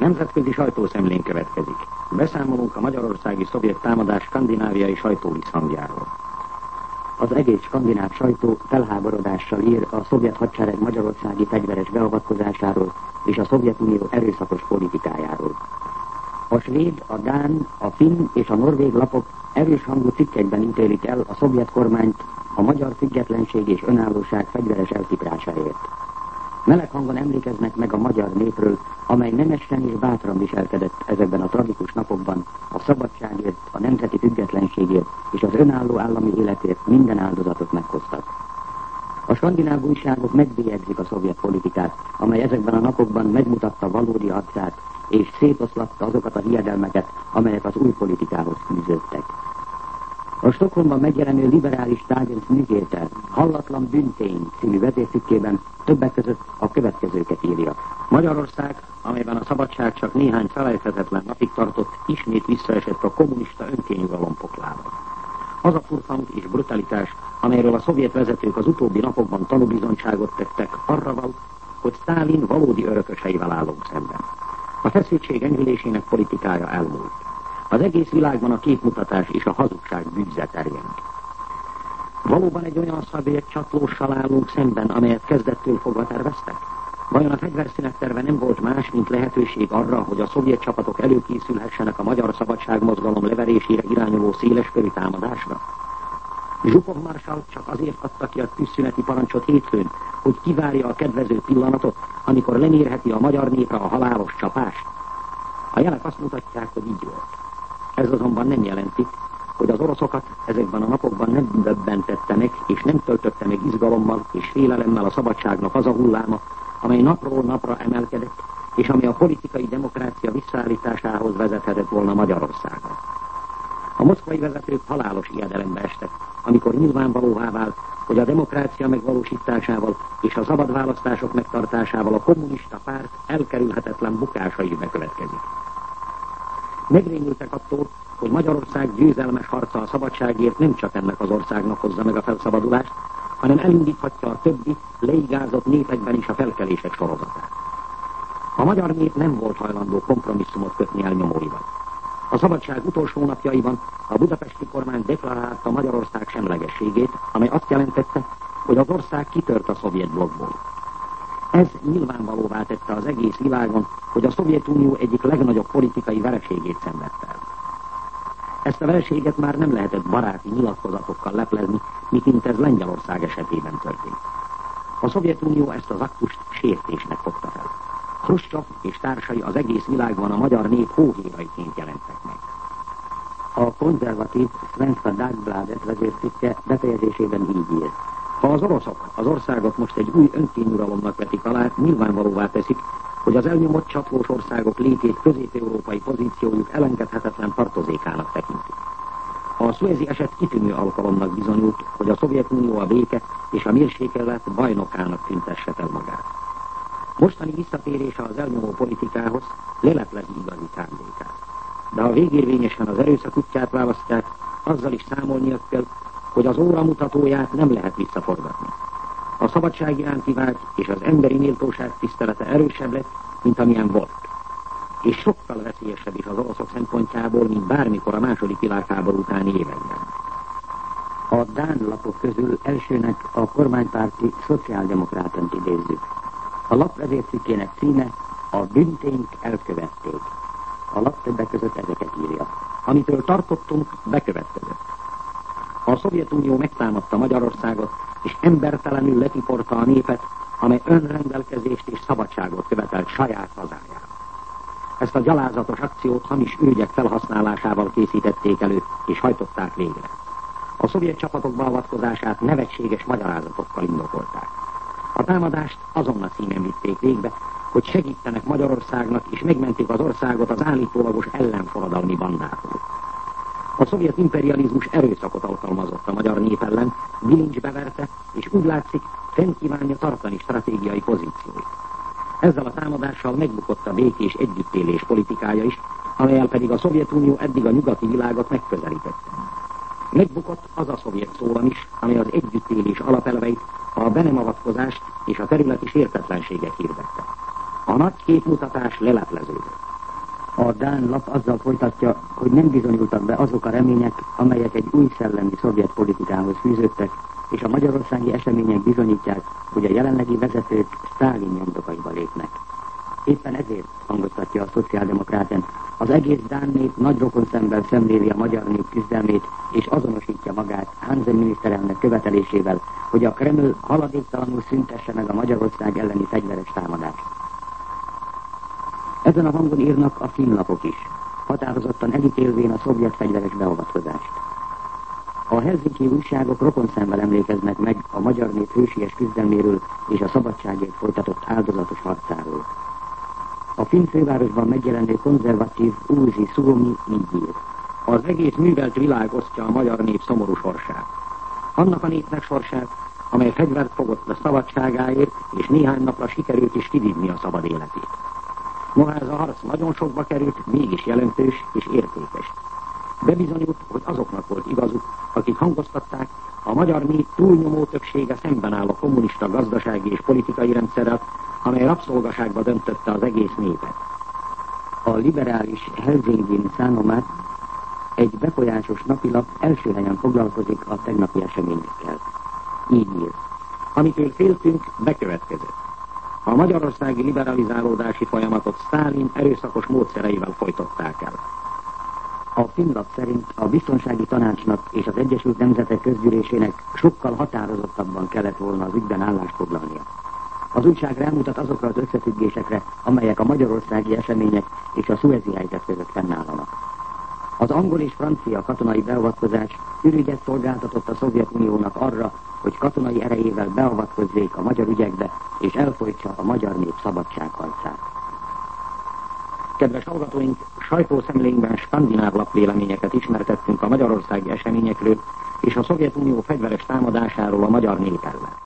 Nemzetközi sajtószemlén következik. Beszámolunk a magyarországi szovjet támadás skandináviai sajtóvisszhangjáról. Az egész skandináv sajtó felháborodással ír a szovjet hadsereg magyarországi fegyveres beavatkozásáról és a Szovjetunió erőszakos politikájáról. A svéd, a dán, a finn és a norvég lapok erős hangú cikkekben ítélik el a szovjet kormányt a magyar függetlenség és önállóság fegyveres eltiprásáért. Meleg hangon emlékeznek meg a magyar népről, amely nemesen és bátran viselkedett ezekben a tragikus napokban a szabadságért, a nemzeti függetlenségért és az önálló állami életért minden áldozatot meghoztak. A skandináv újságok megbélyegzik a szovjet politikát, amely ezekben a napokban megmutatta valódi arcát, és szétoszlatta azokat a hiedelmeket, amelyek az új politikához fűződtek. A Stockholmban megjelenő liberális Dagens Nyheter Hallatlan bűntény című vezércikkében többek között a következőket írja. Magyarország, amelyben a szabadság csak néhány felejthetetlen napig tartott, ismét visszaesett a kommunista önkényuralom poklába. Az a furfang és brutalitás, amelyről a szovjet vezetők az utóbbi napokban tanúbizonyságot tettek, arra val, hogy Sztálin valódi örököseivel állunk szemben. A feszültség enyhülésének politikája elmúlt. Az egész világban a képmutatás és a hazugság bűze terjeng. Valóban egy olyan szovjet csatlóssal állunk szemben, amelyet kezdettől fogva terveztek? Vajon a fegyverszünet terve nem volt más, mint lehetőség arra, hogy a szovjet csapatok előkészülhessenek a magyar szabadságmozgalom leverésére irányuló széleskörű támadásra? Zsukov marsall csak azért adta ki a tűzszüneti parancsot hétfőn, hogy kivárja a kedvező pillanatot, amikor lemérheti a magyar népre a halálos csapást? A jelek azt mutatják, hogy így volt. Ez azonban nem jelenti, hogy az oroszokat ezekben a napokban nem döbbentette meg, és nem töltötte meg izgalommal és félelemmel a szabadságnak az a hulláma, amely napról napra emelkedett, és ami a politikai demokrácia visszaállításához vezethetett volna Magyarországra. A moszkvai vezetők halálos ijedelembe estek, amikor nyilvánvalóvá vált, hogy a demokrácia megvalósításával és a szabad választások megtartásával a kommunista párt elkerülhetetlen bukása is bekövetkezik. Megrémültek attól, hogy Magyarország győzelmes harca a szabadságért nem csak ennek az országnak hozza meg a felszabadulást, hanem elindíthatja a többi leigázott népekben is a felkelések sorozatát. A magyar nép nem volt hajlandó kompromisszumot kötni elnyomóival. A szabadság utolsó napjaiban a budapesti kormány deklarálta Magyarország semlegességét, amely azt jelentette, hogy az ország kitört a szovjet blokkból. Ez nyilvánvalóvá tette az egész világon, hogy a Szovjetunió egyik legnagyobb politikai vereségét szenvedte el. Ezt a vereséget már nem lehetett baráti nyilatkozatokkal leplezni, miként ez Lengyelország esetében történt. A Szovjetunió ezt az aktust sértésnek fogta fel. Hruscsov és társai az egész világban a magyar nép hóhéraiként jelentek meg. A konzervatív Svenska Dagbladet vezércikke befejezésében így ír. Ha az oroszok az országot most egy új önkényuralomnak vetik alá, nyilvánvalóvá teszik, hogy az elnyomott csatlós országok létét közép-európai pozíciójuk elengedhetetlen tartozékának tekintik. A szuezi eset kitűnő alkalomnak bizonyult, hogy a Szovjetunió a béke és a mérséklet bajnokának tüntesse fel magát. Mostani visszatérése az elnyomó politikához leleplezi igazi szándékát. De ha végérvényesen az erőszak útját választják, azzal is számolnia kell, hogy az óramutatóját nem lehet visszaforgatni. A szabadság iránti vágy és az emberi méltóság tisztelete erősebb lett, mint amilyen volt. És sokkal veszélyesebb is az oroszok szempontjából, mint bármikor a második világháború utáni években. A dán lapok közül elsőnek a kormánypárti Szociáldemokratánt idézzük. A lap vezércikkének címe a bűntényt elkövették. A lap többek között ezeket írja. Amitől tartottunk, bekövetkezett. A Szovjetunió megtámadta Magyarországot, és embertelenül letiporta a népet, amely önrendelkezést és szabadságot követelt saját hazájában. Ezt a gyalázatos akciót hamis ürügyek felhasználásával készítették elő, és hajtották végre. A szovjet csapatok beavatkozását nevetséges magyarázatokkal indokolták. A támadást azon a címen vitték végbe, hogy segítenek Magyarországnak, és megmentik az országot az állítólagos ellenforradalmi bandától. A szovjet imperializmus erőszakot alkalmazott a magyar nép ellen, bilincsbe verte, és úgy látszik, fenn kívánja tartani stratégiai pozícióit. Ezzel a támadással megbukott a békés együttélés politikája is, amellyel pedig a Szovjetunió eddig a nyugati világot megközelítette. Megbukott az a szovjet szólam is, amely az együttélés alapelveit, a be nem avatkozást és a területi sértetlenséget hirdette. A nagy képmutatás lelepleződött. A dán lap azzal folytatja, hogy nem bizonyultak be azok a remények, amelyek egy új szellemi szovjet politikához fűződtek, és a magyarországi események bizonyítják, hogy a jelenlegi vezetők Sztálin nyomdokaiba lépnek. Éppen ezért, hangoztatja a szociáldemokráten, az egész dán nép nagy rokonszemben szemléli a magyar nép küzdelmét, és azonosítja magát Hansen miniszterelnök követelésével, hogy a Kreml haladéktalanul szüntesse meg a Magyarország elleni fegyveres támadást. Ezen a hangon írnak a finnlapok is, határozottan elítélvén a szovjet fegyveres beavatkozást. A helsinki újságok rokonszemmel emlékeznek meg a magyar nép hősies küzdelméről és a szabadságért folytatott áldozatos harcáról. A finn fővárosban megjelenő konzervatív Uusi Suomi így ír. Az egész művelt világ osztja a magyar nép szomorú sorsát. Annak a népnek sorsát, amely fegyvert fogott a szabadságáért, és néhány napra sikerült is kivívni a szabad életét. Noha ez a harc nagyon sokba került, mégis jelentős és értékes. Bebizonyult, hogy azoknak volt igazuk, akik hangoztatták, a magyar nép túlnyomó többsége szemben áll a kommunista gazdasági és politikai rendszerrel, amely rabszolgaságba döntötte az egész népet. A liberális Helsingin Sanomat, egy befolyásos napilap, első helyen foglalkozik a tegnapi eseményekkel. Így ír. Amitől féltünk, bekövetkezett. A magyarországi liberalizálódási folyamatot Sztálin erőszakos módszereivel folytották el. A finnlap szerint a Biztonsági Tanácsnak és az Egyesült Nemzetek Közgyűlésének sokkal határozottabban kellett volna az ügyben állást foglalnia. Az újság rámutat azokra az összefüggésekre, amelyek a magyarországi események és a szuezi helyzet között fennállanak. Az angol és francia katonai beavatkozás ürügyet szolgáltatott a Szovjetuniónak arra, hogy katonai erejével beavatkozzék a magyar ügyekbe, és elfolytsa a magyar nép szabadságharcát. Kedves hallgatóink, sajtószemlénkben skandináv lapvéleményeket ismertettünk a magyarországi eseményekről és a Szovjetunió fegyveres támadásáról a magyar nép ellen.